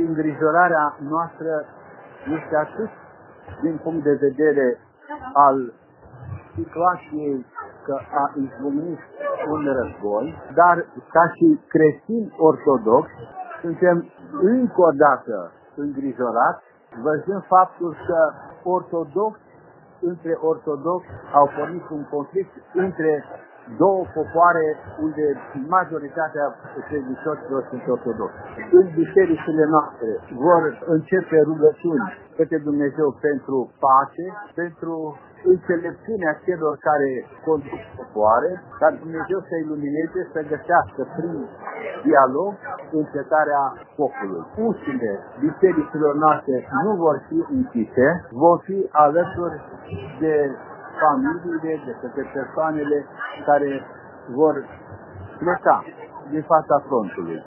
Și îngrijorarea noastră este atât din punct de vedere al situației că a izbucnit un război, dar ca și creștini ortodoxi suntem încă o dată îngrijorați, văzând faptul că între ortodoxi au pornit un conflict între două popoare unde majoritatea credincioșilor sunt ortodoxi. În bisericile noastre vor începe rugăciuni către Dumnezeu pentru pace, pentru înțelepciunea celor care conduc popoare, ca Dumnezeu să ilumineze, să găsească prin dialog încetarea focului. Ușile bisericilor noastre nu vor fi închise, vor fi alături de familiile, de persoanele care vor pleca din fața frontului.